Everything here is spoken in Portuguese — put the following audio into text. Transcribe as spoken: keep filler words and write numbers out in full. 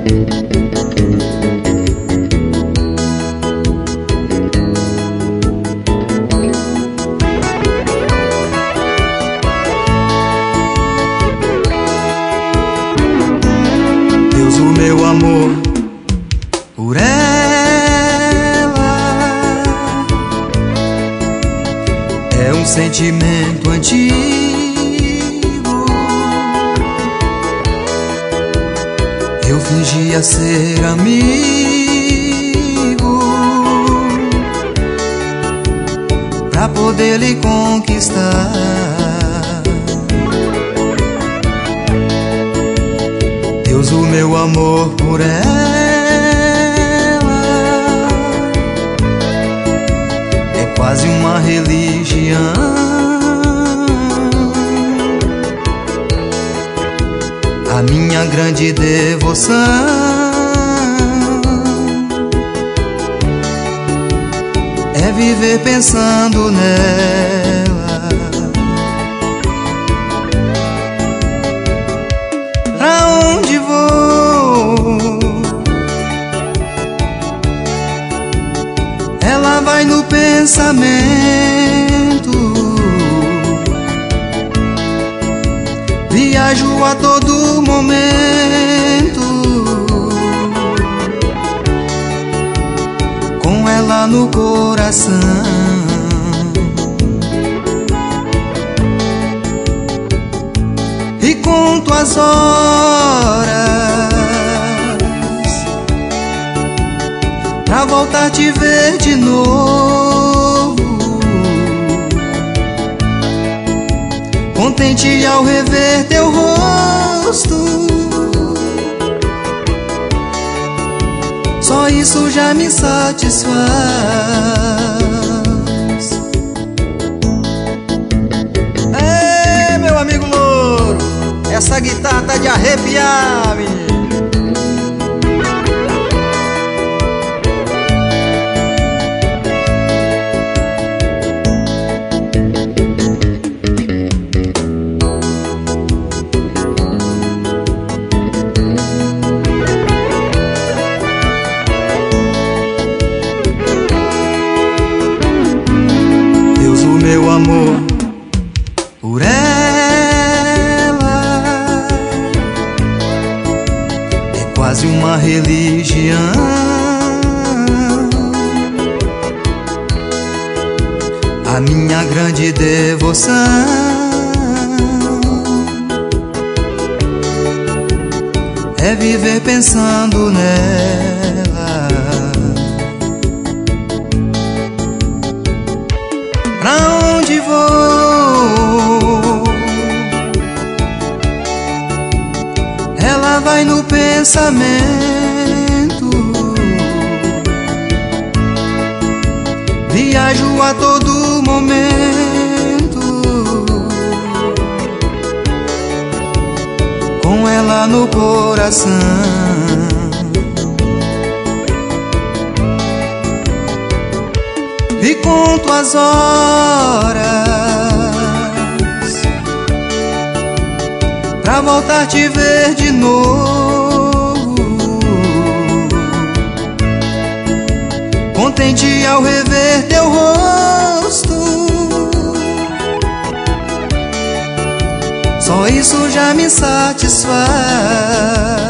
Deus, o meu amor por ela é um sentimento antigo. Eu fingia ser amigo pra poder lhe conquistar. Deus, o meu amor por ela é quase uma religião. A minha grande devoção é viver pensando nela. Pra onde vou, ela vai no pensamento. Viajo a todo momento com ela no coração. E conto as horas pra voltar a te ver de novo, contente ao rever teu rosto. Só isso já me satisfaz. É, meu amigo louro, essa guitarra tá de arrepiar, menino. Meu amor por ela é quase uma religião. A minha grande devoção é viver pensando nela. Pra onde vou, ela vai no pensamento. Viajo a todo momento com ela no coração. E conto as horas pra voltar a te ver de novo, contente ao rever teu rosto. Só isso já me satisfaz.